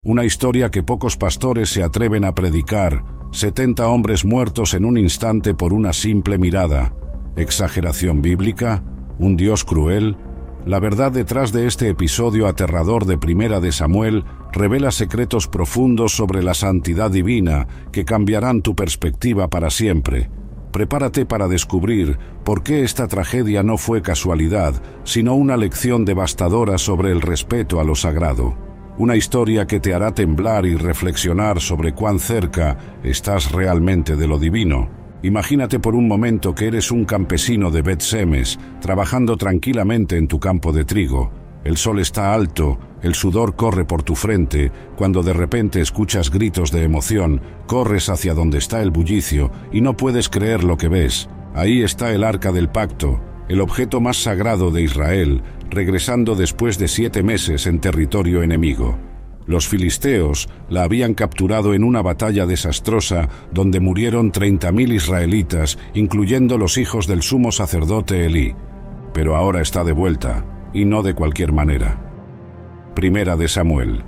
Una historia que pocos pastores se atreven a predicar. 70 hombres muertos en un instante por una simple mirada. ¿Exageración bíblica? ¿Un Dios cruel? La verdad detrás de este episodio aterrador de Primera de Samuel revela secretos profundos sobre la santidad divina que cambiarán tu perspectiva para siempre. Prepárate para descubrir por qué esta tragedia no fue casualidad, sino una lección devastadora sobre el respeto a lo sagrado. Una historia que te hará temblar y reflexionar sobre cuán cerca estás realmente de lo divino. Imagínate por un momento que eres un campesino de Bet-Semes, trabajando tranquilamente en tu campo de trigo. El sol está alto, el sudor corre por tu frente, cuando de repente escuchas gritos de emoción, corres hacia donde está el bullicio y no puedes creer lo que ves. Ahí está el Arca del Pacto, el objeto más sagrado de Israel, regresando después de 7 meses en territorio enemigo. Los filisteos la habían capturado en una batalla desastrosa donde murieron 30.000 israelitas, incluyendo los hijos del sumo sacerdote Elí. Pero ahora está de vuelta, y no de cualquier manera. Primera de Samuel.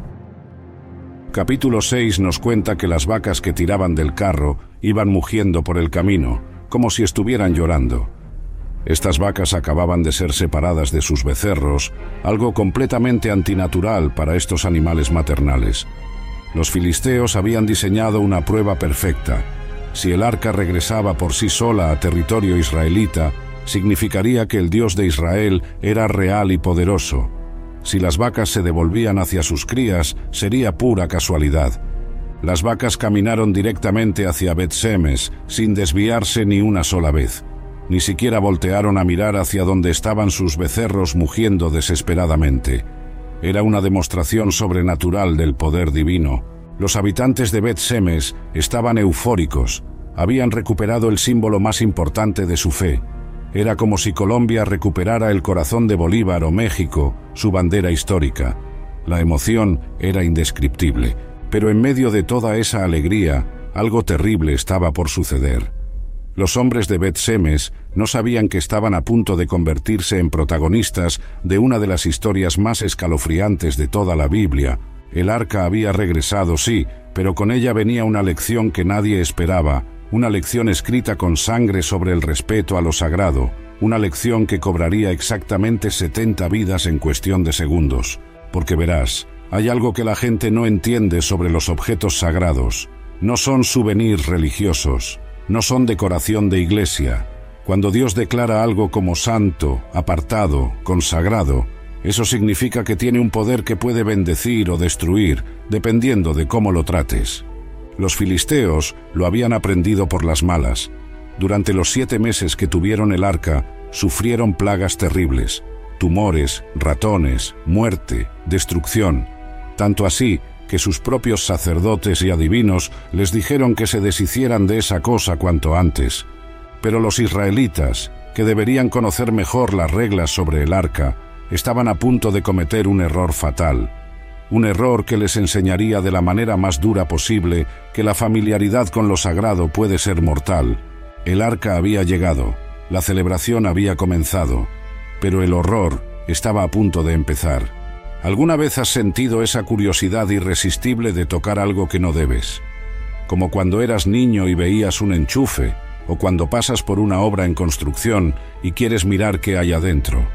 Capítulo 6 nos cuenta que las vacas que tiraban del carro iban mugiendo por el camino, como si estuvieran llorando. Estas vacas acababan de ser separadas de sus becerros, algo completamente antinatural para estos animales maternales. Los filisteos habían diseñado una prueba perfecta. Si el arca regresaba por sí sola a territorio israelita, significaría que el Dios de Israel era real y poderoso. Si las vacas se devolvían hacia sus crías, sería pura casualidad. Las vacas caminaron directamente hacia Bet-Semes, sin desviarse ni una sola vez. Ni siquiera voltearon a mirar hacia donde estaban sus becerros mugiendo desesperadamente. Era una demostración sobrenatural del poder divino. Los habitantes de Bet-Semes estaban eufóricos. Habían recuperado el símbolo más importante de su fe. Era como si Colombia recuperara el corazón de Bolívar o México, su bandera histórica. La emoción era indescriptible, pero en medio de toda esa alegría, algo terrible estaba por suceder. Los hombres de Bet-Semes no sabían que estaban a punto de convertirse en protagonistas de una de las historias más escalofriantes de toda la Biblia. El arca había regresado, sí, pero con ella venía una lección que nadie esperaba, una lección escrita con sangre sobre el respeto a lo sagrado, una lección que cobraría exactamente 70 vidas en cuestión de segundos. Porque verás, hay algo que la gente no entiende sobre los objetos sagrados. No son souvenirs religiosos. No son decoración de iglesia. Cuando Dios declara algo como santo, apartado, consagrado, eso significa que tiene un poder que puede bendecir o destruir, dependiendo de cómo lo trates. Los filisteos lo habían aprendido por las malas. Durante los 7 meses que tuvieron el arca, sufrieron plagas terribles, tumores, ratones, muerte, destrucción. Tanto así que sus propios sacerdotes y adivinos les dijeron que se deshicieran de esa cosa cuanto antes. Pero los israelitas, que deberían conocer mejor las reglas sobre el arca, estaban a punto de cometer un error fatal. Un error que les enseñaría de la manera más dura posible que la familiaridad con lo sagrado puede ser mortal. El arca había llegado, la celebración había comenzado, pero el horror estaba a punto de empezar. ¿Alguna vez has sentido esa curiosidad irresistible de tocar algo que no debes? Como cuando eras niño y veías un enchufe, o cuando pasas por una obra en construcción y quieres mirar qué hay adentro.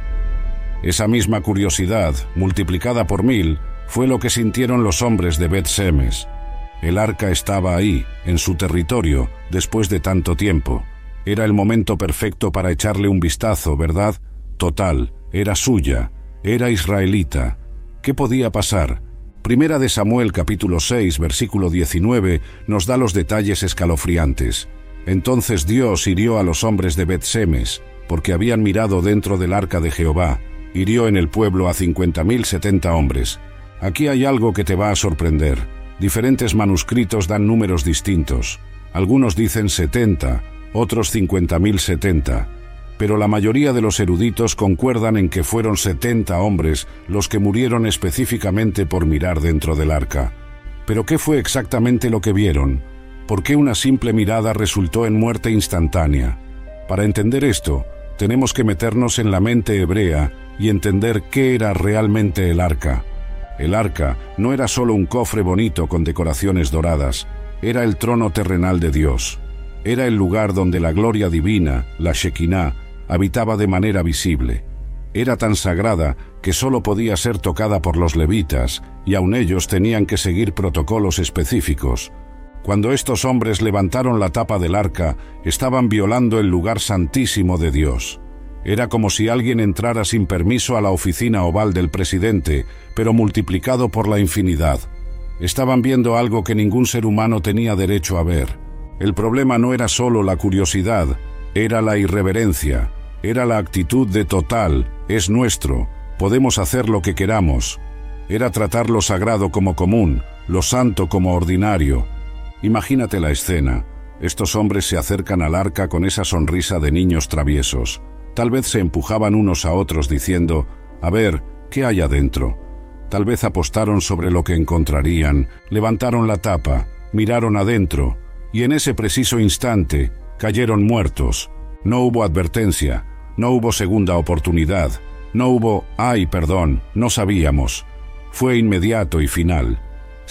Esa misma curiosidad, multiplicada por 1000, fue lo que sintieron los hombres de Bet-Semes. El arca estaba ahí, en su territorio, después de tanto tiempo. Era el momento perfecto para echarle un vistazo, ¿verdad? Total, era suya, era israelita. ¿Qué podía pasar? Primera de Samuel capítulo 6, versículo 19, nos da los detalles escalofriantes. Entonces Dios hirió a los hombres de Bet-Semes, porque habían mirado dentro del arca de Jehová. Hirió en el pueblo a 50.070 hombres. Aquí hay algo que te va a sorprender. Diferentes manuscritos dan números distintos. Algunos dicen 70, otros 50.070. Pero la mayoría de los eruditos concuerdan en que fueron 70 hombres los que murieron específicamente por mirar dentro del arca. ¿Pero qué fue exactamente lo que vieron? ¿Por qué una simple mirada resultó en muerte instantánea? Para entender esto, tenemos que meternos en la mente hebrea y entender qué era realmente el arca. El arca no era solo un cofre bonito con decoraciones doradas, era el trono terrenal de Dios. Era el lugar donde la gloria divina, la Shekinah, habitaba de manera visible. Era tan sagrada que solo podía ser tocada por los levitas, y aun ellos tenían que seguir protocolos específicos. Cuando estos hombres levantaron la tapa del arca, estaban violando el lugar santísimo de Dios. Era como si alguien entrara sin permiso a la oficina oval del presidente, pero multiplicado por la infinidad. Estaban viendo algo que ningún ser humano tenía derecho a ver. El problema no era solo la curiosidad, era la irreverencia, era la actitud de total, es nuestro, podemos hacer lo que queramos. Era tratar lo sagrado como común, lo santo como ordinario. Imagínate la escena. Estos hombres se acercan al arca con esa sonrisa de niños traviesos. Tal vez se empujaban unos a otros diciendo, a ver, ¿qué hay adentro? Tal vez apostaron sobre lo que encontrarían, levantaron la tapa, miraron adentro, y en ese preciso instante cayeron muertos. No hubo advertencia, no hubo segunda oportunidad, no hubo, ay, perdón, no sabíamos. Fue inmediato y final.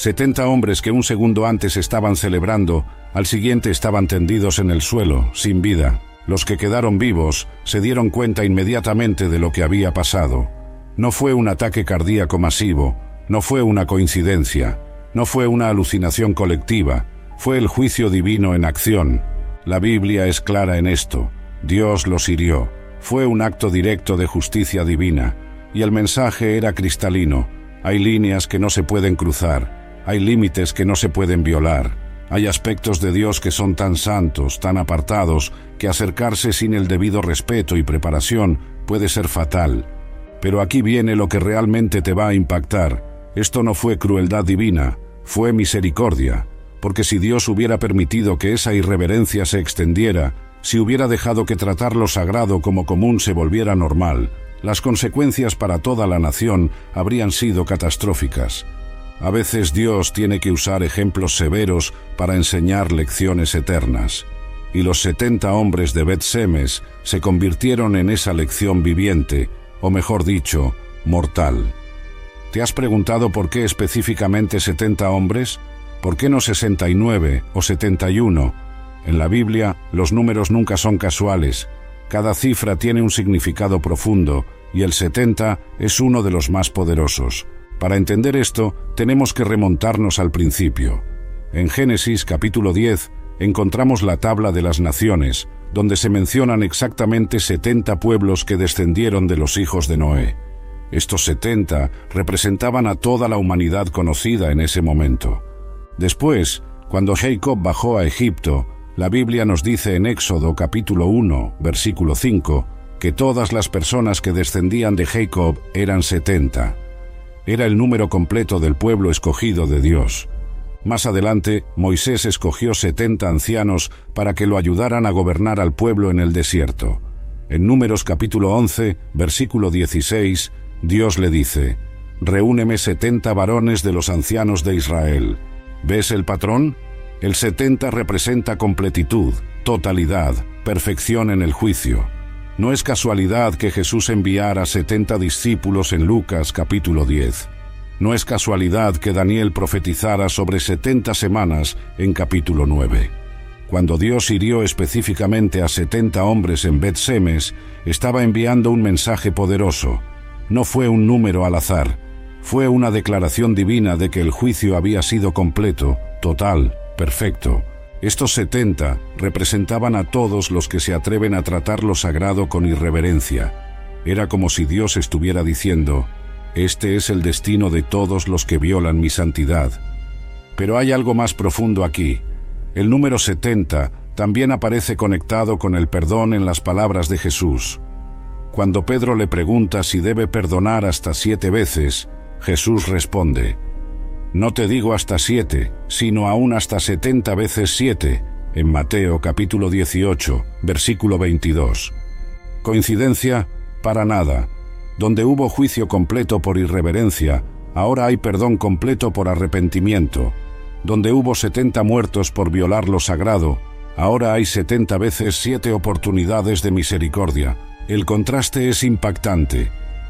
70 hombres que un segundo antes estaban celebrando, al siguiente estaban tendidos en el suelo, sin vida. Los que quedaron vivos se dieron cuenta inmediatamente de lo que había pasado. No fue un ataque cardíaco masivo, no fue una coincidencia, no fue una alucinación colectiva, fue el juicio divino en acción. La Biblia es clara en esto. Dios los hirió. Fue un acto directo de justicia divina. Y el mensaje era cristalino. Hay líneas que no se pueden cruzar. Hay límites que no se pueden violar. Hay aspectos de Dios que son tan santos, tan apartados, que acercarse sin el debido respeto y preparación puede ser fatal. Pero aquí viene lo que realmente te va a impactar. Esto no fue crueldad divina, fue misericordia. Porque si Dios hubiera permitido que esa irreverencia se extendiera, si hubiera dejado que tratar lo sagrado como común se volviera normal, las consecuencias para toda la nación habrían sido catastróficas. A veces Dios tiene que usar ejemplos severos para enseñar lecciones eternas. Y los 70 hombres de Bet-Semes se convirtieron en esa lección viviente, o mejor dicho, mortal. ¿Te has preguntado por qué específicamente 70 hombres? ¿Por qué no 69 o 71? En la Biblia, los números nunca son casuales. Cada cifra tiene un significado profundo, y el 70 es uno de los más poderosos. Para entender esto, tenemos que remontarnos al principio. En Génesis capítulo 10 encontramos la tabla de las naciones, donde se mencionan exactamente 70 pueblos que descendieron de los hijos de Noé. Estos 70 representaban a toda la humanidad conocida en ese momento. Después, cuando Jacob bajó a Egipto, la Biblia nos dice en Éxodo capítulo 1, versículo 5, que todas las personas que descendían de Jacob eran 70. Era el número completo del pueblo escogido de Dios. Más adelante, Moisés escogió 70 ancianos para que lo ayudaran a gobernar al pueblo en el desierto. En Números capítulo 11, versículo 16, Dios le dice, «Reúneme 70 varones de los ancianos de Israel». ¿Ves el patrón? El 70 representa completitud, totalidad, perfección en el juicio. No es casualidad que Jesús enviara 70 discípulos en Lucas capítulo 10. No es casualidad que Daniel profetizara sobre 70 semanas en capítulo 9. Cuando Dios hirió específicamente a 70 hombres en Bet-Semes, estaba enviando un mensaje poderoso. No fue un número al azar. Fue una declaración divina de que el juicio había sido completo, total, perfecto. Estos 70 representaban a todos los que se atreven a tratar lo sagrado con irreverencia. Era como si Dios estuviera diciendo, «Este es el destino de todos los que violan mi santidad». Pero hay algo más profundo aquí. El número 70 también aparece conectado con el perdón en las palabras de Jesús. Cuando Pedro le pregunta si debe perdonar hasta 7 veces, Jesús responde, «No te digo hasta 7, sino aún hasta 70 veces 7», en Mateo capítulo 18, versículo 22. ¿Coincidencia? Para nada. Donde hubo juicio completo por irreverencia, ahora hay perdón completo por arrepentimiento. Donde hubo 70 muertos por violar lo sagrado, ahora hay 70 veces 7 oportunidades de misericordia. El contraste es impactante.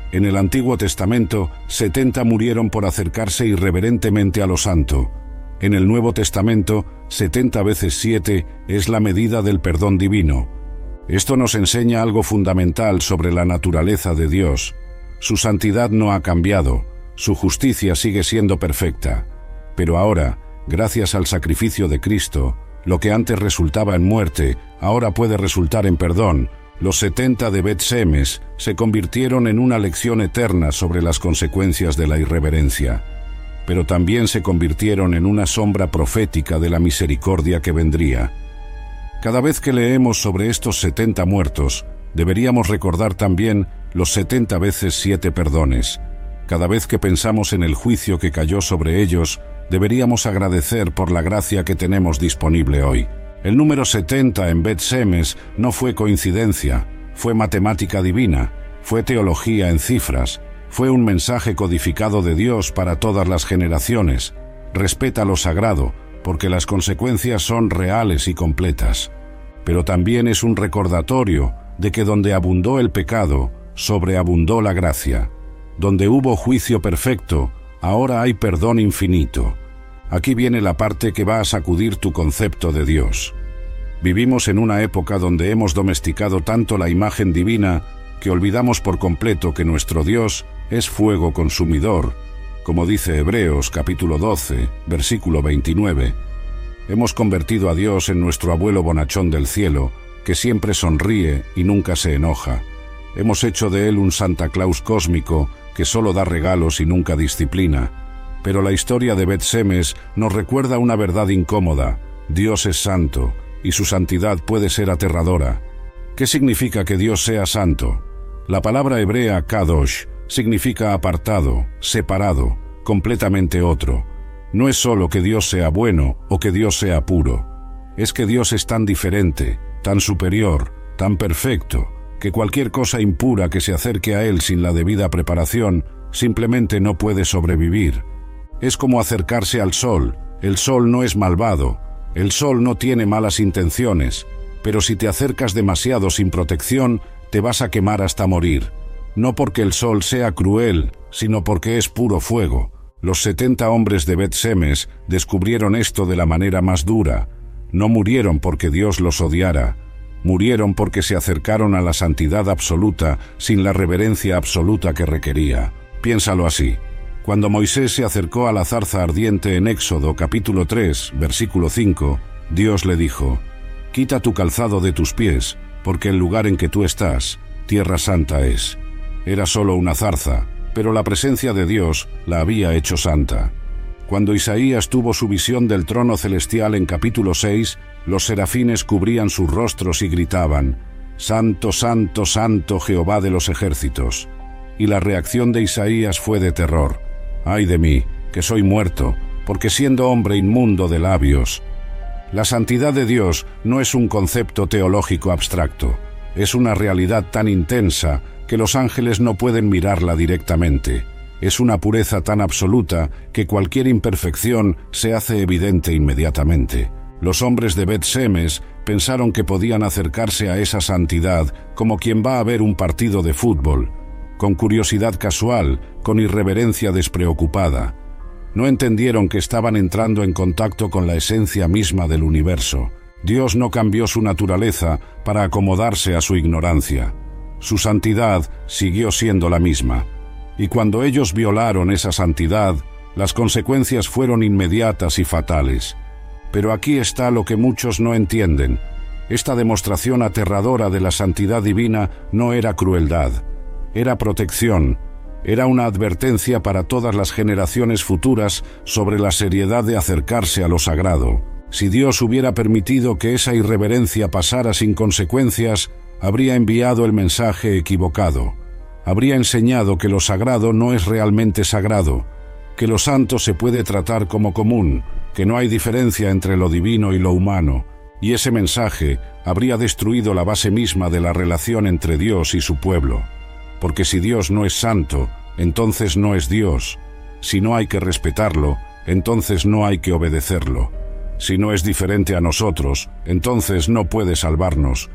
En el Antiguo Testamento, 70 murieron por acercarse irreverentemente a lo santo. En el Nuevo Testamento, 70 veces 7 es la medida del perdón divino. Esto nos enseña algo fundamental sobre la naturaleza de Dios. Su santidad no ha cambiado, su justicia sigue siendo perfecta. Pero ahora, gracias al sacrificio de Cristo, lo que antes resultaba en muerte, ahora puede resultar en perdón. Los 70 de Bet Semes se convirtieron en una lección eterna sobre las consecuencias de la irreverencia, pero también se convirtieron en una sombra profética de la misericordia que vendría. Cada vez que leemos sobre estos 70 muertos, deberíamos recordar también los 70 veces 7 perdones. Cada vez que pensamos en el juicio que cayó sobre ellos, deberíamos agradecer por la gracia que tenemos disponible hoy. El número 70 en Bet Semes no fue coincidencia, fue matemática divina, fue teología en cifras, fue un mensaje codificado de Dios para todas las generaciones. Respeta lo sagrado, porque las consecuencias son reales y completas. Pero también es un recordatorio de que donde abundó el pecado, sobreabundó la gracia. Donde hubo juicio perfecto, ahora hay perdón infinito. Aquí viene la parte que va a sacudir tu concepto de Dios. Vivimos en una época donde hemos domesticado tanto la imagen divina que olvidamos por completo que nuestro Dios es fuego consumidor, como dice Hebreos capítulo 12, versículo 29. Hemos convertido a Dios en nuestro abuelo bonachón del cielo, que siempre sonríe y nunca se enoja. Hemos hecho de él un Santa Claus cósmico que solo da regalos y nunca disciplina. Pero la historia de Bet Semes nos recuerda una verdad incómoda. Dios es santo, y su santidad puede ser aterradora. ¿Qué significa que Dios sea santo? La palabra hebrea kadosh significa apartado, separado, completamente otro. No es solo que Dios sea bueno o que Dios sea puro. Es que Dios es tan diferente, tan superior, tan perfecto, que cualquier cosa impura que se acerque a Él sin la debida preparación simplemente no puede sobrevivir. Es como acercarse al sol. El sol no es malvado, el sol no tiene malas intenciones, pero si te acercas demasiado sin protección, te vas a quemar hasta morir. No porque el sol sea cruel, sino porque es puro fuego. Los 70 hombres de Bet Semes descubrieron esto de la manera más dura. No murieron porque Dios los odiara, murieron porque se acercaron a la santidad absoluta sin la reverencia absoluta que requería. Piénsalo así. Cuando Moisés se acercó a la zarza ardiente en Éxodo capítulo 3, versículo 5, Dios le dijo: «Quita tu calzado de tus pies, porque el lugar en que tú estás, tierra santa es». Era solo una zarza, pero la presencia de Dios la había hecho santa. Cuando Isaías tuvo su visión del trono celestial en capítulo 6, los serafines cubrían sus rostros y gritaban: «Santo, santo, santo Jehová de los ejércitos». Y la reacción de Isaías fue de terror. «Ay de mí, que soy muerto, porque siendo hombre inmundo de labios». La santidad de Dios no es un concepto teológico abstracto, es una realidad tan intensa que los ángeles no pueden mirarla directamente. Es una pureza tan absoluta que cualquier imperfección se hace evidente inmediatamente. Los hombres de Bet Semes pensaron que podían acercarse a esa santidad como quien va a ver un partido de fútbol, con curiosidad casual, con irreverencia despreocupada. No entendieron que estaban entrando en contacto con la esencia misma del universo. Dios no cambió su naturaleza para acomodarse a su ignorancia. Su santidad siguió siendo la misma. Y cuando ellos violaron esa santidad, las consecuencias fueron inmediatas y fatales. Pero aquí está lo que muchos no entienden. Esta demostración aterradora de la santidad divina no era crueldad. Era protección, era una advertencia para todas las generaciones futuras sobre la seriedad de acercarse a lo sagrado. Si Dios hubiera permitido que esa irreverencia pasara sin consecuencias, habría enviado el mensaje equivocado. Habría enseñado que lo sagrado no es realmente sagrado, que lo santo se puede tratar como común, que no hay diferencia entre lo divino y lo humano, y ese mensaje habría destruido la base misma de la relación entre Dios y su pueblo. Porque si Dios no es santo, entonces no es Dios. Si no hay que respetarlo, entonces no hay que obedecerlo. Si no es diferente a nosotros, entonces no puede salvarnos.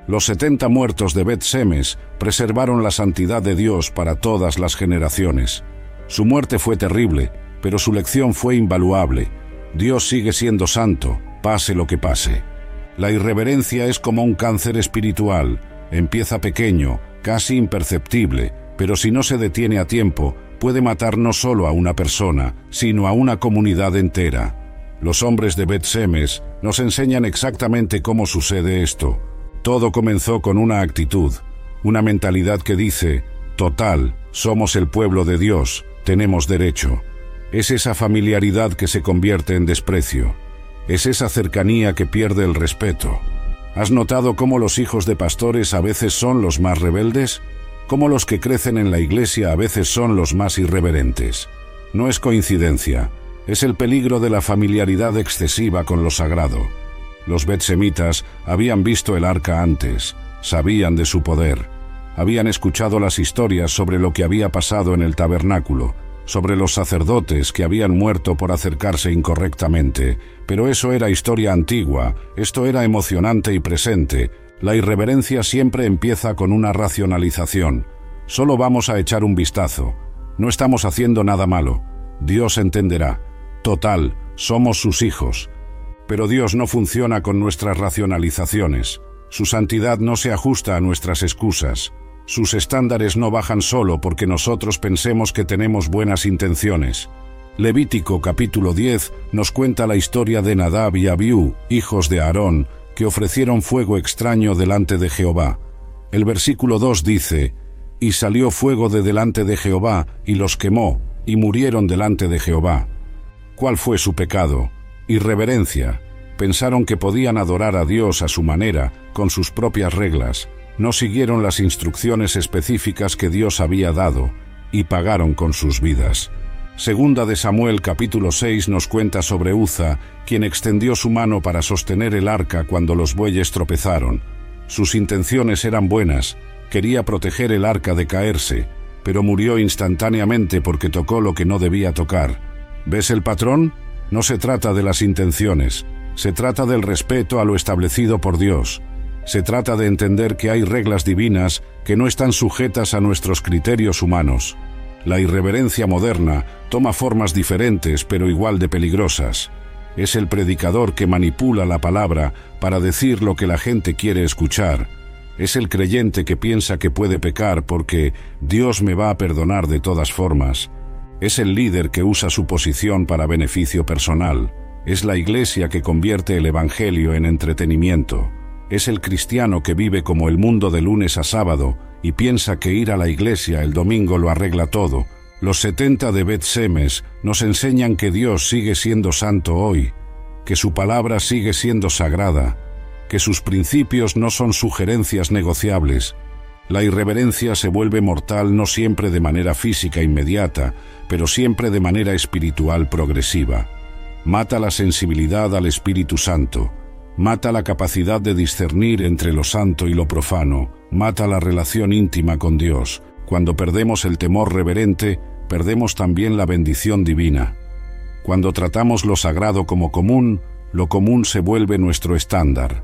Los 70 muertos de Bet-Semes preservaron la santidad de Dios para todas las generaciones. Su muerte fue terrible, pero su lección fue invaluable. Dios sigue siendo santo, pase lo que pase. La irreverencia es como un cáncer espiritual. Empieza pequeño, casi imperceptible, pero si no se detiene a tiempo, puede matar no solo a una persona, sino a una comunidad entera. Los hombres de Bet-Semes nos enseñan exactamente cómo sucede esto. Todo comenzó con una actitud, una mentalidad que dice, total, somos el pueblo de Dios, tenemos derecho. Es esa familiaridad que se convierte en desprecio. Es esa cercanía que pierde el respeto. ¿Has notado cómo los hijos de pastores a veces son los más rebeldes? ¿Cómo los que crecen en la iglesia a veces son los más irreverentes? No es coincidencia, es el peligro de la familiaridad excesiva con lo sagrado. Los betsemitas habían visto el arca antes, sabían de su poder. Habían escuchado las historias sobre lo que había pasado en el tabernáculo, sobre los sacerdotes que habían muerto por acercarse incorrectamente, pero eso era historia antigua, esto era emocionante y presente. La irreverencia siempre empieza con una racionalización. Solo vamos a echar un vistazo. No estamos haciendo nada malo. Dios entenderá. Total, somos sus hijos. Pero Dios no funciona con nuestras racionalizaciones. Su santidad no se ajusta a nuestras excusas. Sus estándares no bajan solo porque nosotros pensemos que tenemos buenas intenciones. Levítico capítulo 10 nos cuenta la historia de Nadab y Abiú, hijos de Aarón, que ofrecieron fuego extraño delante de Jehová. El versículo 2 dice, «Y salió fuego de delante de Jehová, y los quemó, y murieron delante de Jehová». ¿Cuál fue su pecado? Irreverencia. Pensaron que podían adorar a Dios a su manera, con sus propias reglas. No siguieron las instrucciones específicas que Dios había dado, y pagaron con sus vidas. Segunda de Samuel capítulo 6 nos cuenta sobre Uza, quien extendió su mano para sostener el arca cuando los bueyes tropezaron. Sus intenciones eran buenas, quería proteger el arca de caerse, pero murió instantáneamente porque tocó lo que no debía tocar. ¿Ves el patrón? No se trata de las intenciones, se trata del respeto a lo establecido por Dios. Se trata de entender que hay reglas divinas que no están sujetas a nuestros criterios humanos. La irreverencia moderna toma formas diferentes pero igual de peligrosas. Es el predicador que manipula la palabra para decir lo que la gente quiere escuchar. Es el creyente que piensa que puede pecar porque Dios me va a perdonar de todas formas. Es el líder que usa su posición para beneficio personal. Es la iglesia que convierte el evangelio en entretenimiento. Es el cristiano que vive como el mundo de lunes a sábado y piensa que ir a la iglesia el domingo lo arregla todo. Los 70 de Bet-Semes nos enseñan que Dios sigue siendo santo hoy, que su palabra sigue siendo sagrada, que sus principios no son sugerencias negociables. La irreverencia se vuelve mortal no siempre de manera física inmediata, pero siempre de manera espiritual progresiva. Mata la sensibilidad al Espíritu Santo. Mata la capacidad de discernir entre lo santo y lo profano, mata la relación íntima con Dios. Cuando perdemos el temor reverente, perdemos también la bendición divina. Cuando tratamos lo sagrado como común, lo común se vuelve nuestro estándar.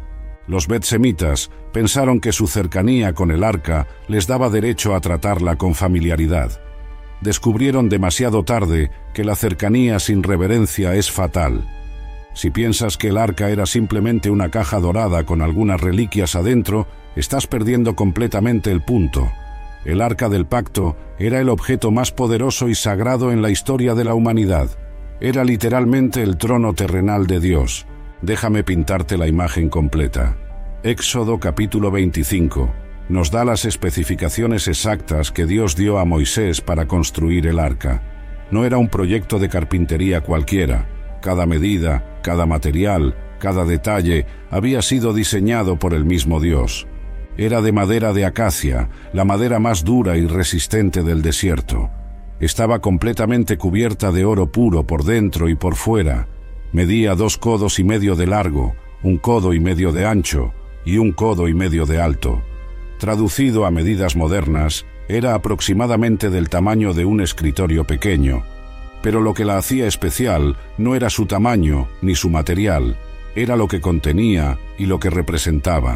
Los betsemitas pensaron que su cercanía con el arca les daba derecho a tratarla con familiaridad. Descubrieron demasiado tarde que la cercanía sin reverencia es fatal. Si piensas que el arca era simplemente una caja dorada con algunas reliquias adentro, estás perdiendo completamente el punto. El arca del pacto era el objeto más poderoso y sagrado en la historia de la humanidad. Era literalmente el trono terrenal de Dios. Déjame pintarte la imagen completa. Éxodo capítulo 25 nos da las especificaciones exactas que Dios dio a Moisés para construir el arca. No era un proyecto de carpintería cualquiera. Cada medida, cada material, cada detalle había sido diseñado por el mismo Dios. Era de madera de acacia, la madera más dura y resistente del desierto. Estaba completamente cubierta de oro puro por dentro y por fuera. Medía 2,5 codos de largo, 1,5 codos de ancho y 1,5 codos de alto. Traducido a medidas modernas, era aproximadamente del tamaño de un escritorio pequeño. Pero lo que la hacía especial no era su tamaño ni su material, era lo que contenía y lo que representaba.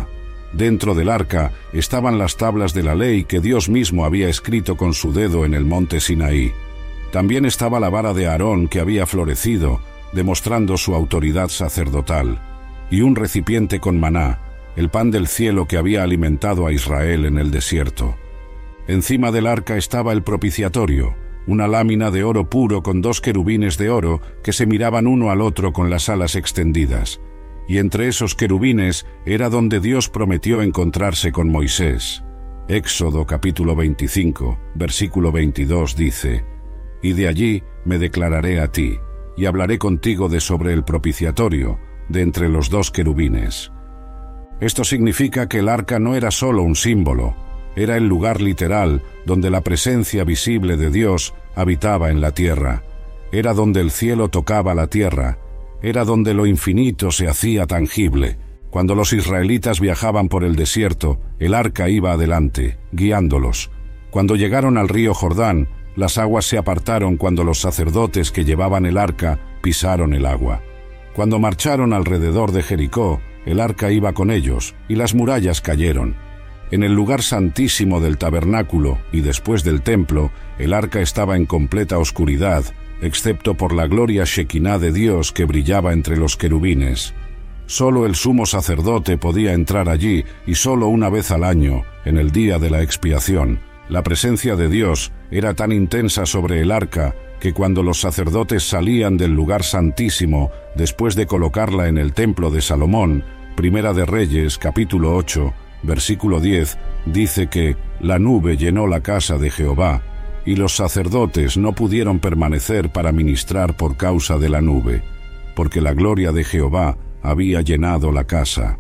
Dentro del arca estaban las tablas de la ley que Dios mismo había escrito con su dedo en el monte Sinaí. También estaba la vara de Aarón que había florecido, demostrando su autoridad sacerdotal, y un recipiente con maná, el pan del cielo que había alimentado a Israel en el desierto. Encima del arca estaba el propiciatorio, una lámina de oro puro con 2 querubines de oro que se miraban uno al otro con las alas extendidas. Y entre esos querubines era donde Dios prometió encontrarse con Moisés. Éxodo capítulo 25, versículo 22 dice: «Y de allí me declararé a ti, y hablaré contigo de sobre el propiciatorio, de entre los 2 querubines». Esto significa que el arca no era solo un símbolo, era el lugar literal donde la presencia visible de Dios habitaba en la tierra. Era donde el cielo tocaba la tierra. Era donde lo infinito se hacía tangible. Cuando los israelitas viajaban por el desierto, el arca iba adelante, guiándolos. Cuando llegaron al río Jordán, las aguas se apartaron cuando los sacerdotes que llevaban el arca pisaron el agua. Cuando marcharon alrededor de Jericó, el arca iba con ellos, y las murallas cayeron. En el lugar santísimo del tabernáculo y después del templo, el arca estaba en completa oscuridad, excepto por la gloria shekinah de Dios que brillaba entre los querubines. Solo el sumo sacerdote podía entrar allí, y solo una vez al año, en el día de la expiación. La presencia de Dios era tan intensa sobre el arca que cuando los sacerdotes salían del lugar santísimo, después de colocarla en el templo de Salomón, Primera de Reyes, capítulo 8, versículo 10, dice que la nube llenó la casa de Jehová, y los sacerdotes no pudieron permanecer para ministrar por causa de la nube, porque la gloria de Jehová había llenado la casa.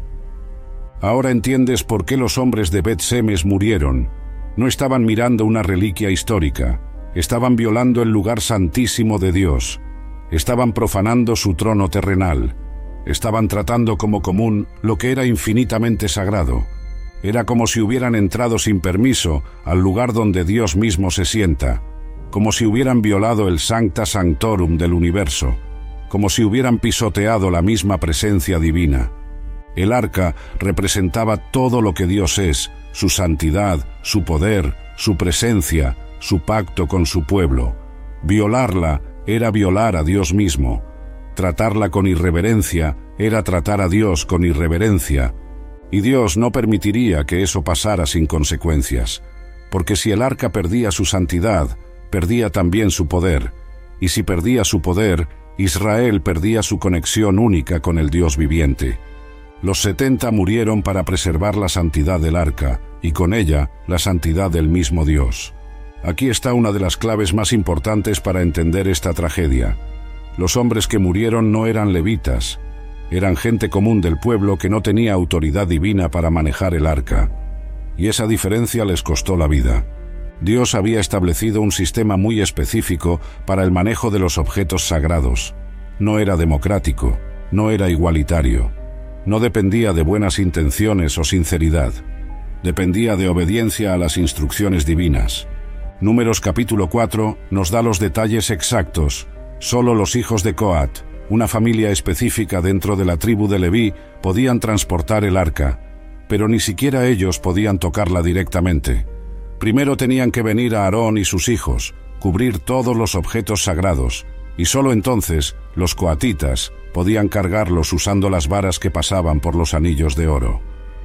Ahora entiendes por qué los hombres de Bet-Semes murieron. No estaban mirando una reliquia histórica, estaban violando el lugar santísimo de Dios, estaban profanando su trono terrenal, estaban tratando como común lo que era infinitamente sagrado. Era como si hubieran entrado sin permiso al lugar donde Dios mismo se sienta, como si hubieran violado el Sancta Sanctorum del universo, como si hubieran pisoteado la misma presencia divina. El arca representaba todo lo que Dios es, su santidad, su poder, su presencia, su pacto con su pueblo. Violarla era violar a Dios mismo. Tratarla con irreverencia era tratar a Dios con irreverencia. Y Dios no permitiría que eso pasara sin consecuencias, porque si el arca perdía su santidad, perdía también su poder, y si perdía su poder, Israel perdía su conexión única con el Dios viviente. Los 70 murieron para preservar la santidad del arca, y con ella la santidad del mismo Dios. Aquí está una de las claves más importantes para entender esta tragedia. Los hombres que murieron no eran levitas, eran gente común del pueblo que no tenía autoridad divina para manejar el arca. Y esa diferencia les costó la vida. Dios había establecido un sistema muy específico para el manejo de los objetos sagrados. No era democrático, no era igualitario. No dependía de buenas intenciones o sinceridad. Dependía de obediencia a las instrucciones divinas. Números capítulo 4 nos da los detalles exactos. Solo los hijos de Coat, una familia específica dentro de la tribu de Leví, podían transportar el arca, pero ni siquiera ellos podían tocarla directamente. Primero tenían que venir a Aarón y sus hijos, cubrir todos los objetos sagrados, y solo entonces los coatitas podían cargarlos usando las varas que pasaban por los anillos de oro.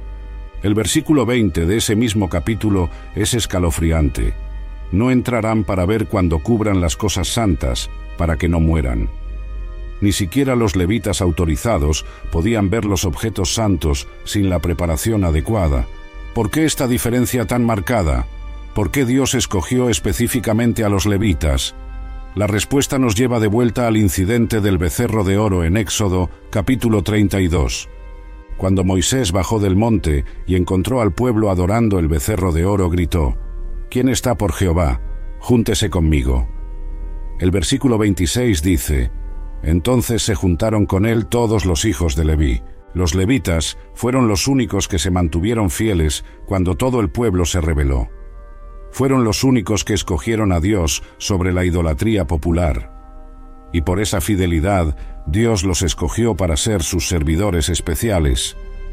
El versículo 20 de ese mismo capítulo es escalofriante. No entrarán para ver cuando cubran las cosas santas, para que no mueran. Ni siquiera los levitas autorizados podían ver los objetos santos sin la preparación adecuada. ¿Por qué esta diferencia tan marcada? ¿Por qué Dios escogió específicamente a los levitas? La respuesta nos lleva de vuelta al incidente del becerro de oro en Éxodo, capítulo 32. Cuando Moisés bajó del monte y encontró al pueblo adorando el becerro de oro, gritó: «¿Quién está por Jehová? Júntese conmigo». El versículo 26 dice: «Entonces se juntaron con él todos los hijos de Leví». Los levitas fueron los únicos que se mantuvieron fieles cuando todo el pueblo se rebeló. Fueron los únicos que escogieron a Dios sobre la idolatría popular. Y por esa fidelidad, Dios los escogió para ser sus servidores especiales.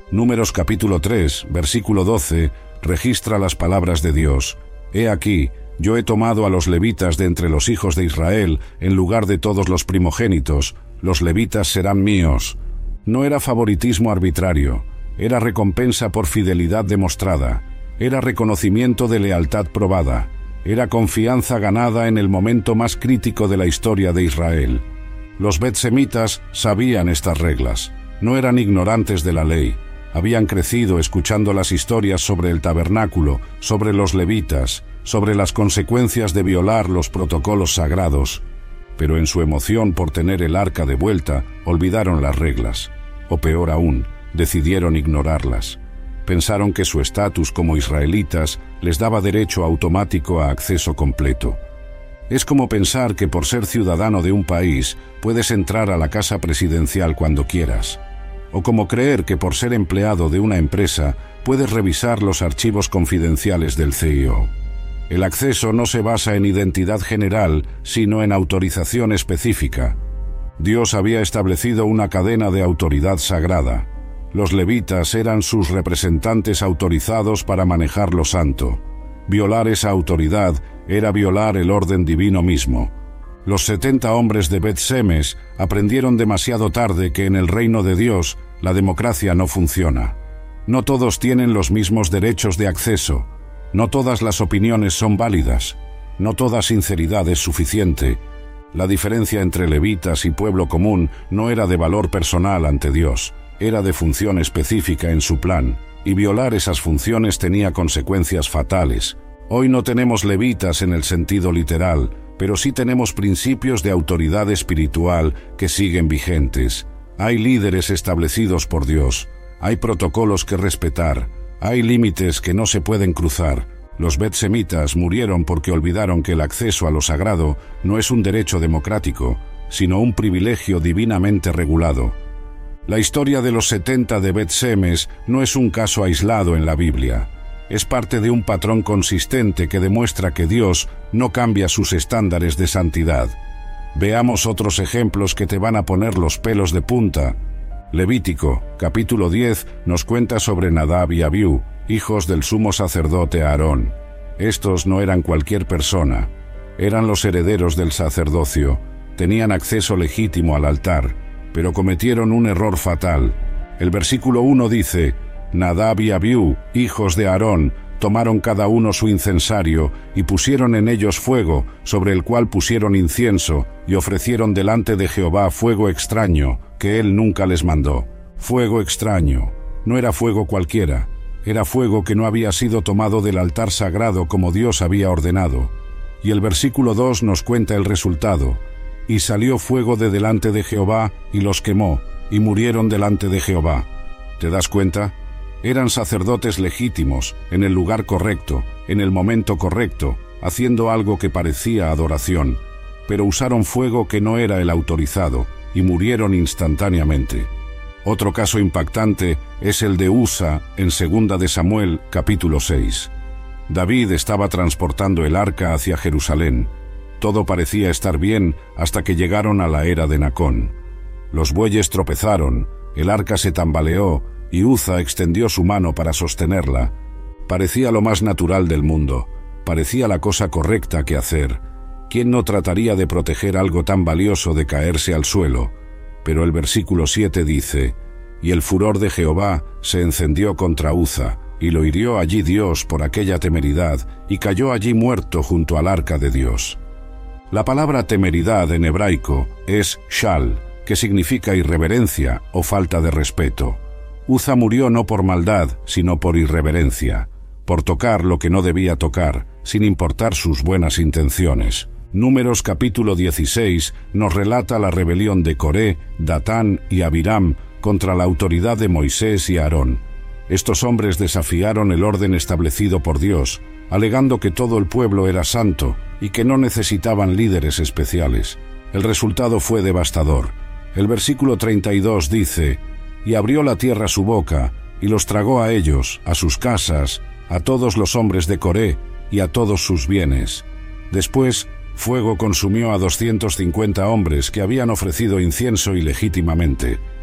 Números capítulo 3, versículo 12, registra las palabras de Dios. He aquí, yo he tomado a los levitas de entre los hijos de Israel en lugar de todos los primogénitos, los levitas serán míos. No era favoritismo arbitrario, era recompensa por fidelidad demostrada, era reconocimiento de lealtad probada, era confianza ganada en el momento más crítico de la historia de Israel. Los betsemitas sabían estas reglas, no eran ignorantes de la ley, habían crecido escuchando las historias sobre el tabernáculo, sobre los levitas, sobre las consecuencias de violar los protocolos sagrados, pero en su emoción por tener el arca de vuelta, olvidaron las reglas, o peor aún, decidieron ignorarlas. Pensaron que su estatus como israelitas les daba derecho automático a acceso completo. Es como pensar que por ser ciudadano de un país puedes entrar a la casa presidencial cuando quieras, o como creer que por ser empleado de una empresa puedes revisar los archivos confidenciales del CEO. El acceso no se basa en identidad general, sino en autorización específica. Dios había establecido una cadena de autoridad sagrada. Los levitas eran sus representantes autorizados para manejar lo santo. Violar esa autoridad era violar el orden divino mismo. Los 70 hombres de Bet-Semes aprendieron demasiado tarde que en el reino de Dios la democracia no funciona. No todos tienen los mismos derechos de acceso. No todas las opiniones son válidas. No toda sinceridad es suficiente. La diferencia entre levitas y pueblo común no era de valor personal ante Dios, era de función específica en su plan, y violar esas funciones tenía consecuencias fatales. Hoy no tenemos levitas en el sentido literal, pero sí tenemos principios de autoridad espiritual que siguen vigentes. Hay líderes establecidos por Dios, hay protocolos que respetar, hay límites que no se pueden cruzar. Los betsemitas murieron porque olvidaron que el acceso a lo sagrado no es un derecho democrático, sino un privilegio divinamente regulado. La historia de los 70 de Bet-Semes no es un caso aislado en la Biblia. Es parte de un patrón consistente que demuestra que Dios no cambia sus estándares de santidad. Veamos otros ejemplos que te van a poner los pelos de punta. Levítico, capítulo 10, nos cuenta sobre Nadab y Abiú, hijos del sumo sacerdote Aarón. Estos no eran cualquier persona, eran los herederos del sacerdocio, tenían acceso legítimo al altar, pero cometieron un error fatal. El versículo 1 dice: Nadab y Abiú, hijos de Aarón, tomaron cada uno su incensario y pusieron en ellos fuego, sobre el cual pusieron incienso, y ofrecieron delante de Jehová fuego extraño, que él nunca les mandó. Fuego extraño. No era fuego cualquiera. Era fuego que no había sido tomado del altar sagrado como Dios había ordenado. Y el versículo 2 nos cuenta el resultado. Y salió fuego de delante de Jehová, y los quemó, y murieron delante de Jehová. ¿Te das cuenta? Eran sacerdotes legítimos, en el lugar correcto, en el momento correcto, haciendo algo que parecía adoración, pero usaron fuego que no era el autorizado, y murieron instantáneamente. Otro caso impactante es el de Usa en 2 de Samuel, capítulo 6. David estaba transportando el arca hacia Jerusalén. Todo parecía estar bien hasta que llegaron a la era de Nacón. Los bueyes tropezaron, el arca se tambaleó y Uza extendió su mano para sostenerla. Parecía lo más natural del mundo, parecía la cosa correcta que hacer. ¿Quién no trataría de proteger algo tan valioso de caerse al suelo? Pero el versículo 7 dice: Y el furor de Jehová se encendió contra Uza, y lo hirió allí Dios por aquella temeridad, y cayó allí muerto junto al arca de Dios. La palabra temeridad en hebraico es shal, que significa irreverencia o falta de respeto. Uza murió no por maldad, sino por irreverencia, por tocar lo que no debía tocar, sin importar sus buenas intenciones. Números capítulo 16 nos relata la rebelión de Coré, Datán y Abiram contra la autoridad de Moisés y Aarón. Estos hombres desafiaron el orden establecido por Dios, alegando que todo el pueblo era santo y que no necesitaban líderes especiales. El resultado fue devastador. El versículo 32 dice: Y abrió la tierra su boca, y los tragó a ellos, a sus casas, a todos los hombres de Coré y a todos sus bienes. Después, fuego consumió a 250 hombres que habían ofrecido incienso ilegítimamente.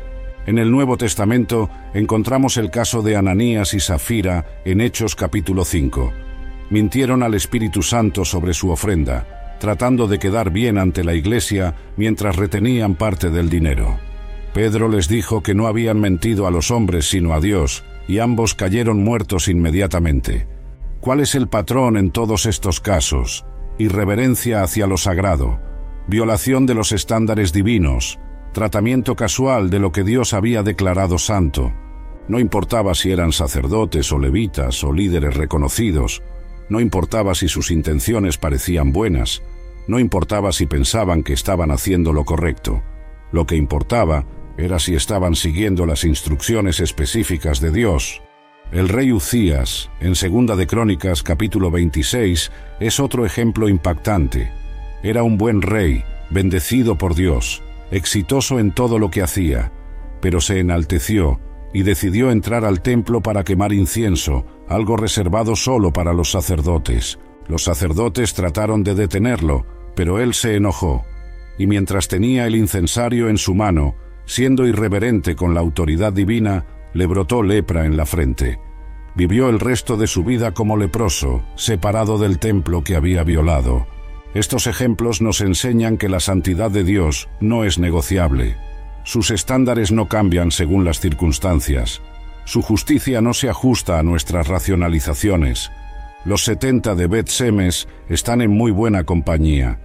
En el Nuevo Testamento encontramos el caso de Ananías y Safira en Hechos capítulo 5. Mintieron al Espíritu Santo sobre su ofrenda, tratando de quedar bien ante la iglesia mientras retenían parte del dinero. Pedro les dijo que no habían mentido a los hombres sino a Dios, y ambos cayeron muertos inmediatamente. ¿Cuál es el patrón en todos estos casos? Irreverencia hacia lo sagrado, violación de los estándares divinos, tratamiento casual de lo que Dios había declarado santo. No importaba si eran sacerdotes o levitas o líderes reconocidos, no importaba si sus intenciones parecían buenas, no importaba si pensaban que estaban haciendo lo correcto. Lo que importaba era si estaban siguiendo las instrucciones específicas de Dios. El rey Uzías, en Segunda de Crónicas capítulo 26, es otro ejemplo impactante. Era un buen rey, bendecido por Dios, exitoso en todo lo que hacía, pero se enalteció y decidió entrar al templo para quemar incienso, algo reservado solo para los sacerdotes. Los sacerdotes trataron de detenerlo, pero él se enojó, y mientras tenía el incensario en su mano, siendo irreverente con la autoridad divina, le brotó lepra en la frente. Vivió el resto de su vida como leproso, separado del templo que había violado. Estos ejemplos nos enseñan que la santidad de Dios no es negociable. Sus estándares no cambian según las circunstancias. Su justicia no se ajusta a nuestras racionalizaciones. Los 70 de Bet Semes están en muy buena compañía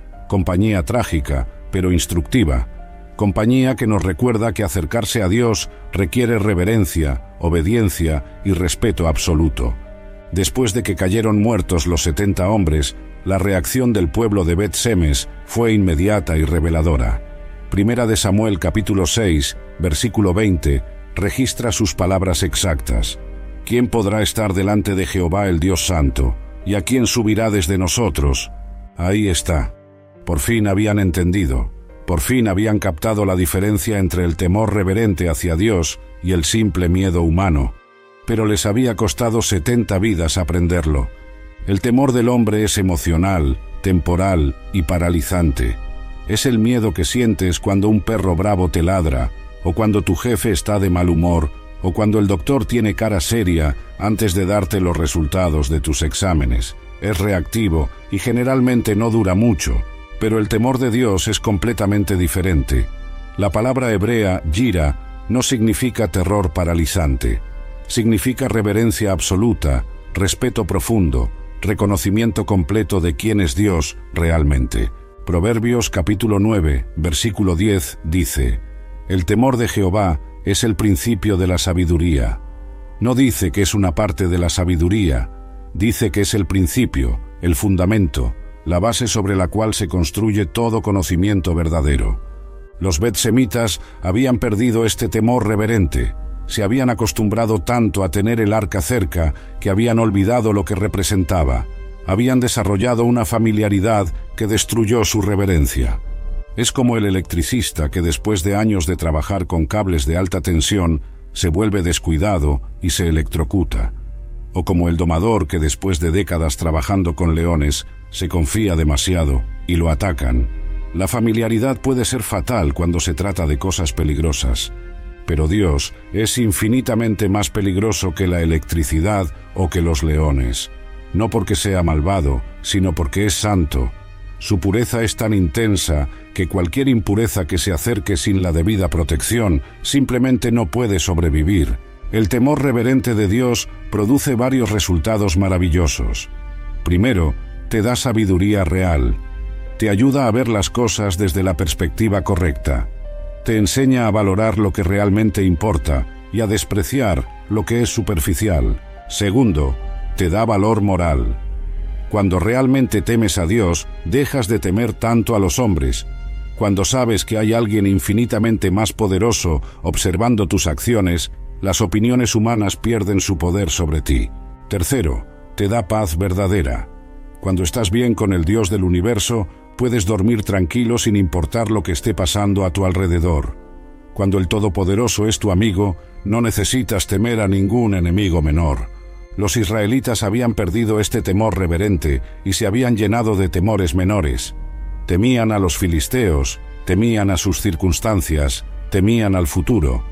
trágica, pero instructiva. Compañía que nos recuerda que acercarse a Dios requiere reverencia, obediencia y respeto absoluto. Después de que cayeron muertos los 70 hombres, la reacción del pueblo de Bet Semes fue inmediata y reveladora. Primera de Samuel capítulo 6, versículo 20, registra sus palabras exactas. ¿Quién podrá estar delante de Jehová el Dios Santo? ¿Y a quién subirá desde nosotros? Ahí está. Por fin habían entendido. Por fin habían captado la diferencia entre el temor reverente hacia Dios y el simple miedo humano. Pero les había costado 70 vidas aprenderlo. El temor del hombre es emocional, temporal y paralizante. Es el miedo que sientes cuando un perro bravo te ladra, o cuando tu jefe está de mal humor, o cuando el doctor tiene cara seria antes de darte los resultados de tus exámenes. Es reactivo y generalmente no dura mucho. Pero el temor de Dios es completamente diferente. La palabra hebrea, yira, no significa terror paralizante. Significa reverencia absoluta, respeto profundo, reconocimiento completo de quién es Dios realmente. Proverbios capítulo 9, versículo 10 dice: «El temor de Jehová es el principio de la sabiduría». No dice que es una parte de la sabiduría, dice que es el principio, el fundamento, la base sobre la cual se construye todo conocimiento verdadero. Los betsemitas habían perdido este temor reverente, se habían acostumbrado tanto a tener el arca cerca que habían olvidado lo que representaba, habían desarrollado una familiaridad que destruyó su reverencia. Es como el electricista que después de años de trabajar con cables de alta tensión se vuelve descuidado y se electrocuta, o como el domador que después de décadas trabajando con leones se confía demasiado y lo atacan. La familiaridad puede ser fatal cuando se trata de cosas peligrosas, pero Dios es infinitamente más peligroso que la electricidad o que los leones, no porque sea malvado, sino porque es santo. Su pureza es tan intensa que cualquier impureza que se acerque sin la debida protección simplemente no puede sobrevivir. El temor reverente de Dios produce varios resultados maravillosos. Primero, te da sabiduría real. Te ayuda a ver las cosas desde la perspectiva correcta. Te enseña a valorar lo que realmente importa y a despreciar lo que es superficial. Segundo, te da valor moral. Cuando realmente temes a Dios, dejas de temer tanto a los hombres. Cuando sabes que hay alguien infinitamente más poderoso observando tus acciones, las opiniones humanas pierden su poder sobre ti. Tercero, te da paz verdadera. Cuando estás bien con el Dios del universo, puedes dormir tranquilo sin importar lo que esté pasando a tu alrededor. Cuando el Todopoderoso es tu amigo, no necesitas temer a ningún enemigo menor. Los israelitas habían perdido este temor reverente y se habían llenado de temores menores. Temían a los filisteos, temían a sus circunstancias, temían al futuro.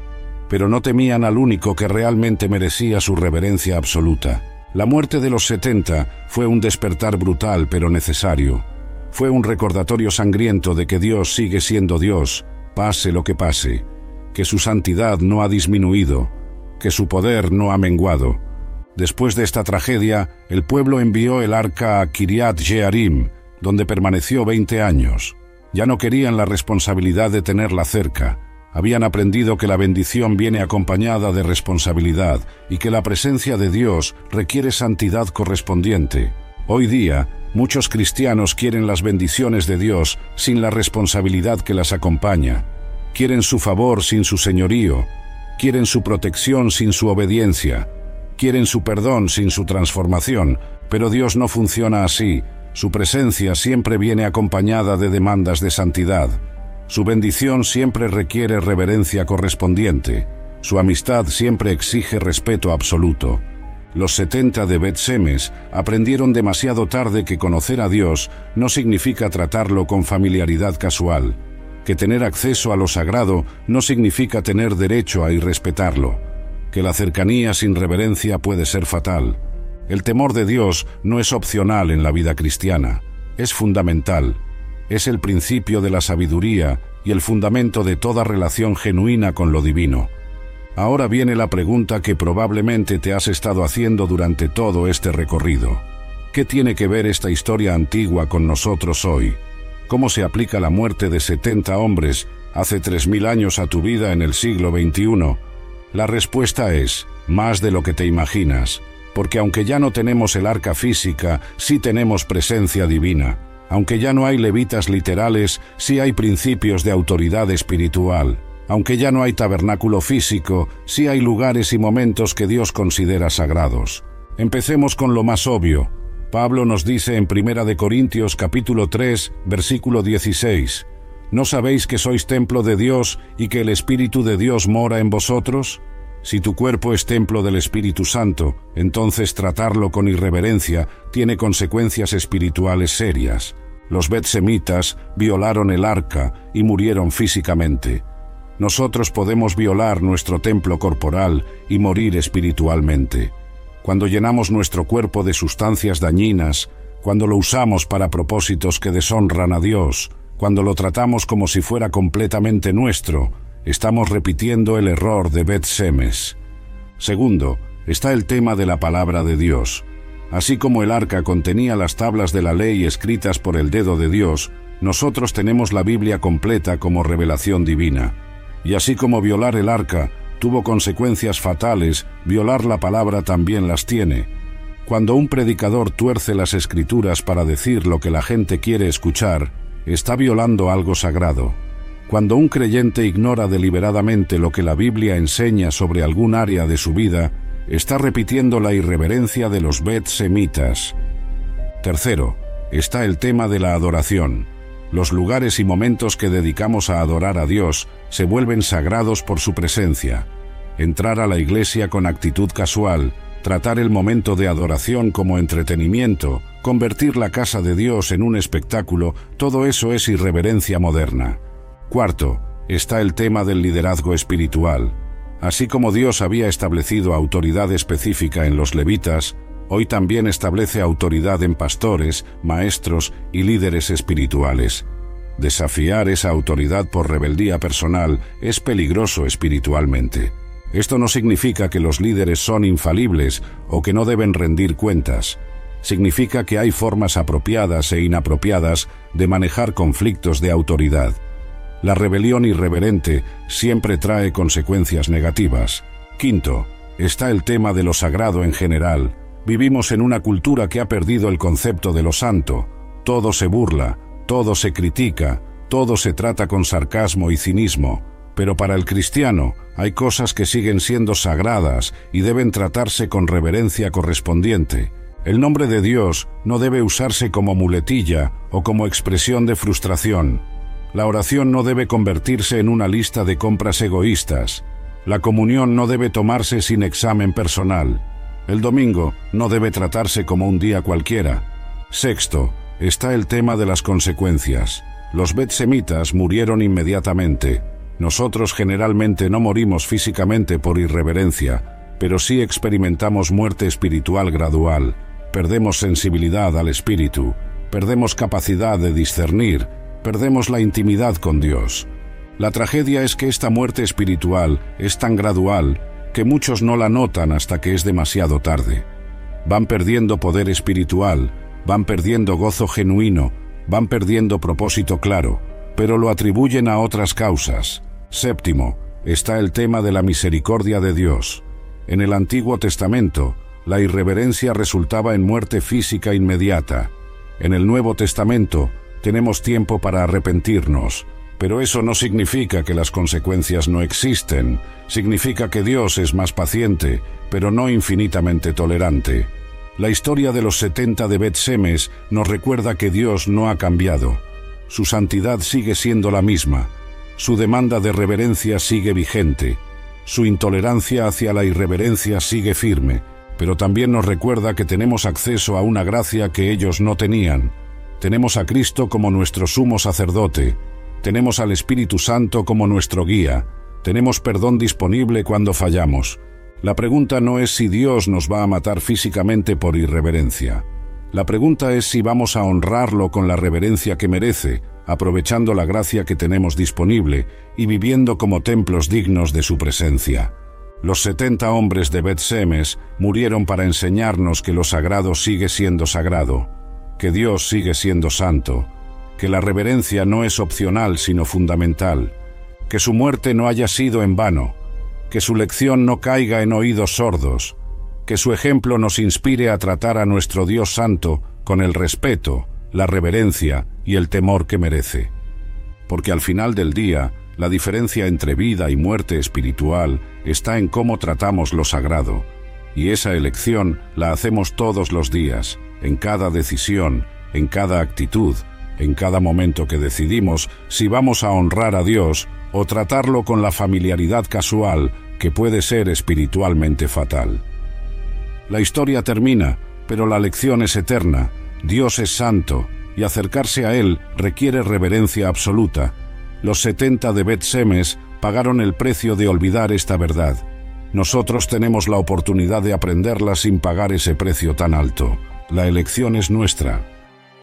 pero no temían al único que realmente merecía su reverencia absoluta. La muerte de los 70 fue un despertar brutal pero necesario. Fue un recordatorio sangriento de que Dios sigue siendo Dios, pase lo que pase, que su santidad no ha disminuido, que su poder no ha menguado. Después de esta tragedia, el pueblo envió el arca a Kiriat Jearim, donde permaneció 20 años. Ya no querían la responsabilidad de tenerla cerca. Habían aprendido que la bendición viene acompañada de responsabilidad y que la presencia de Dios requiere santidad correspondiente. Hoy día, muchos cristianos quieren las bendiciones de Dios sin la responsabilidad que las acompaña. Quieren su favor sin su señorío. Quieren su protección sin su obediencia. Quieren su perdón sin su transformación, pero Dios no funciona así. Su presencia siempre viene acompañada de demandas de santidad. Su bendición siempre requiere reverencia correspondiente. Su amistad siempre exige respeto absoluto. Los 70 de Bet-Semes aprendieron demasiado tarde que conocer a Dios no significa tratarlo con familiaridad casual, que tener acceso a lo sagrado no significa tener derecho a irrespetarlo, que la cercanía sin reverencia puede ser fatal. El temor de Dios no es opcional en la vida cristiana, es fundamental. Es el principio de la sabiduría y el fundamento de toda relación genuina con lo divino. Ahora viene la pregunta que probablemente te has estado haciendo durante todo este recorrido. ¿Qué tiene que ver esta historia antigua con nosotros hoy? ¿Cómo se aplica la muerte de 70 hombres hace 3000 años a tu vida en el siglo XXI? La respuesta es, más de lo que te imaginas, porque aunque ya no tenemos el arca física, sí tenemos presencia divina. Aunque ya no hay levitas literales, sí hay principios de autoridad espiritual. Aunque ya no hay tabernáculo físico, sí hay lugares y momentos que Dios considera sagrados. Empecemos con lo más obvio. Pablo nos dice en 1 Corintios capítulo 3, versículo 16, ¿no sabéis que sois templo de Dios y que el Espíritu de Dios mora en vosotros? Si tu cuerpo es templo del Espíritu Santo, entonces tratarlo con irreverencia tiene consecuencias espirituales serias. Los Bet-Semitas violaron el arca y murieron físicamente. Nosotros podemos violar nuestro templo corporal y morir espiritualmente. Cuando llenamos nuestro cuerpo de sustancias dañinas, cuando lo usamos para propósitos que deshonran a Dios, cuando lo tratamos como si fuera completamente nuestro, estamos repitiendo el error de Bet-Semes. Segundo, está el tema de la palabra de Dios. Así como el arca contenía las tablas de la ley escritas por el dedo de Dios, nosotros tenemos la Biblia completa como revelación divina. Y así como violar el arca tuvo consecuencias fatales, violar la palabra también las tiene. Cuando un predicador tuerce las escrituras para decir lo que la gente quiere escuchar, está violando algo sagrado. Cuando un creyente ignora deliberadamente lo que la Biblia enseña sobre algún área de su vida, está repitiendo la irreverencia de los Bet-Semitas. Tercero, está el tema de la adoración. Los lugares y momentos que dedicamos a adorar a Dios se vuelven sagrados por su presencia. Entrar a la iglesia con actitud casual, tratar el momento de adoración como entretenimiento, convertir la casa de Dios en un espectáculo, todo eso es irreverencia moderna. Cuarto, está el tema del liderazgo espiritual. Así como Dios había establecido autoridad específica en los levitas, hoy también establece autoridad en pastores, maestros y líderes espirituales. Desafiar esa autoridad por rebeldía personal es peligroso espiritualmente. Esto no significa que los líderes son infalibles o que no deben rendir cuentas. Significa que hay formas apropiadas e inapropiadas de manejar conflictos de autoridad. La rebelión irreverente siempre trae consecuencias negativas. Quinto, está el tema de lo sagrado en general. Vivimos en una cultura que ha perdido el concepto de lo santo. Todo se burla, todo se critica, todo se trata con sarcasmo y cinismo. Pero para el cristiano hay cosas que siguen siendo sagradas y deben tratarse con reverencia correspondiente. El nombre de Dios no debe usarse como muletilla o como expresión de frustración. La oración no debe convertirse en una lista de compras egoístas. La comunión no debe tomarse sin examen personal. El domingo no debe tratarse como un día cualquiera. Sexto, está el tema de las consecuencias. Los Bet-Semitas murieron inmediatamente. Nosotros generalmente no morimos físicamente por irreverencia, pero sí experimentamos muerte espiritual gradual. Perdemos sensibilidad al espíritu, perdemos capacidad de discernir, perdemos la intimidad con Dios. La tragedia es que esta muerte espiritual es tan gradual que muchos no la notan hasta que es demasiado tarde. Van perdiendo poder espiritual, van perdiendo gozo genuino, van perdiendo propósito claro, pero lo atribuyen a otras causas. Séptimo, está el tema de la misericordia de Dios. En el Antiguo Testamento, la irreverencia resultaba en muerte física inmediata. En el Nuevo Testamento, tenemos tiempo para arrepentirnos, pero eso no significa que las consecuencias no existen. Significa que Dios es más paciente, pero no infinitamente tolerante. La historia de los 70 de Bet-Semes nos recuerda que Dios no ha cambiado. Su santidad sigue siendo la misma. Su demanda de reverencia sigue vigente. Su intolerancia hacia la irreverencia sigue firme, pero también nos recuerda que tenemos acceso a una gracia que ellos no tenían. Tenemos a Cristo como nuestro sumo sacerdote. Tenemos al Espíritu Santo como nuestro guía. Tenemos perdón disponible cuando fallamos. La pregunta no es si Dios nos va a matar físicamente por irreverencia. La pregunta es si vamos a honrarlo con la reverencia que merece, aprovechando la gracia que tenemos disponible y viviendo como templos dignos de su presencia. Los 70 hombres de Bet-Semes murieron para enseñarnos que lo sagrado sigue siendo sagrado, que Dios sigue siendo santo, que la reverencia no es opcional sino fundamental, que su muerte no haya sido en vano, que su lección no caiga en oídos sordos, que su ejemplo nos inspire a tratar a nuestro Dios santo con el respeto, la reverencia y el temor que merece. Porque al final del día, la diferencia entre vida y muerte espiritual está en cómo tratamos lo sagrado, y esa elección la hacemos todos los días, en cada decisión, en cada actitud, en cada momento que decidimos si vamos a honrar a Dios o tratarlo con la familiaridad casual que puede ser espiritualmente fatal. La historia termina, pero la lección es eterna. Dios es santo, y acercarse a Él requiere reverencia absoluta. Los 70 de Bet-Semes pagaron el precio de olvidar esta verdad. Nosotros tenemos la oportunidad de aprenderla sin pagar ese precio tan alto. La elección es nuestra.